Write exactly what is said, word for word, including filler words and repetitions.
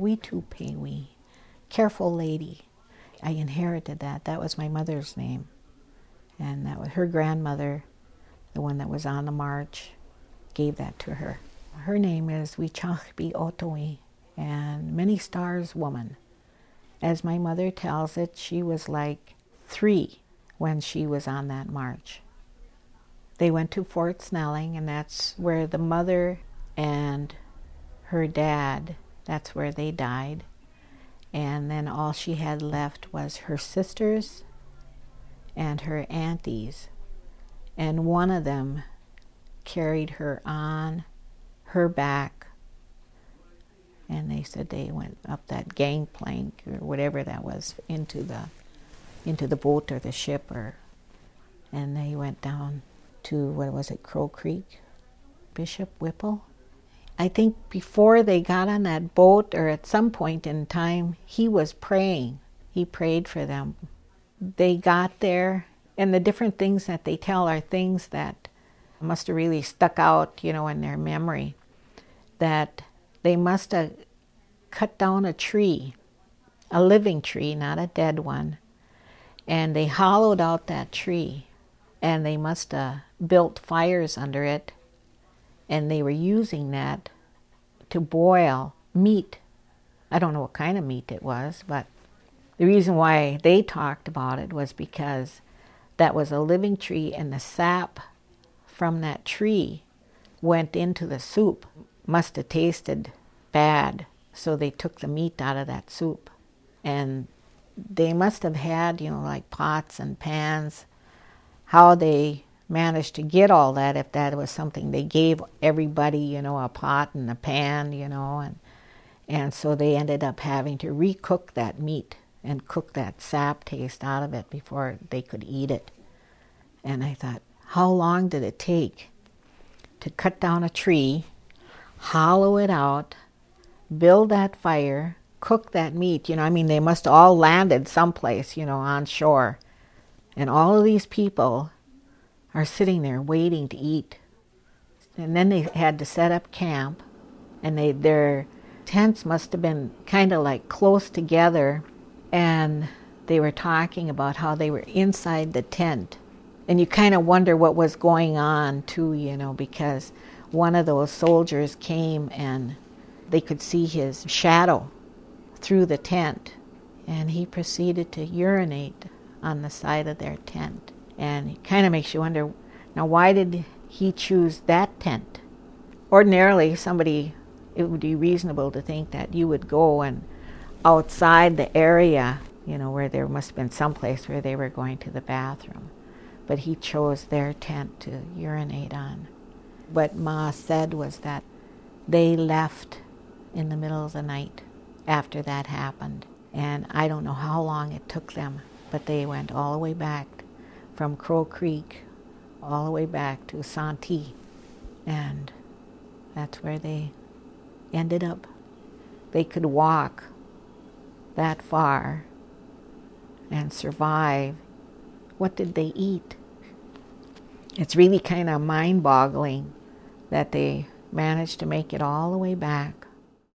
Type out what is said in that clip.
Witupewi, careful lady. I inherited that. That was my mother's name. And that was her grandmother, the one that was on the march, gave that to her. Her name is Wichachbi Otowi, and Many Stars Woman. As my mother tells it, she was like three when she was on that march. They went to Fort Snelling, and that's where the mother and her dad, that's where they died. And then all she had left was her sisters and her aunties. And one of them carried her on her back. And they said they went up that gangplank or whatever that was into the into the boat or the ship, or and they went down to, what was it, Crow Creek, Bishop Whipple. I think before they got on that boat, or at some point in time, he was praying. He prayed for them. They got there, and the different things that they tell are things that must have really stuck out, you know, in their memory. That they must have cut down a tree, a living tree, not a dead one, and they hollowed out that tree, and they must have built fires under it, and they were using that to boil meat. I don't know what kind of meat it was, but the reason why they talked about it was because that was a living tree, and the sap from that tree went into the soup. Must have tasted bad, so they took the meat out of that soup. And they must have had, you know, like pots and pans. How they managed to get all that, if that was something they gave everybody, you know, a pot and a pan, you know, and and so they ended up having to recook that meat and cook that sap taste out of it before they could eat it. And I thought, how long did it take to cut down a tree, hollow it out, build that fire, cook that meat? You know, I mean, they must have all landed someplace, you know, on shore. And all of these people are sitting there waiting to eat. And then they had to set up camp, and they their tents must have been kind of like close together, and they were talking about how they were inside the tent. And you kind of wonder what was going on too, you know, because one of those soldiers came and they could see his shadow through the tent, and he proceeded to urinate on the side of their tent. And it kind of makes you wonder, now why did he choose that tent? Ordinarily, somebody, it would be reasonable to think that you would go and outside the area, you know, where there must have been some place where they were going to the bathroom. But he chose their tent to urinate on. What Ma said was that they left in the middle of the night after that happened. And I don't know how long it took them, but they went all the way back from Crow Creek, all the way back to Santee. And that's where they ended up. They could walk that far and survive. What did they eat? It's really kind of mind-boggling that they managed to make it all the way back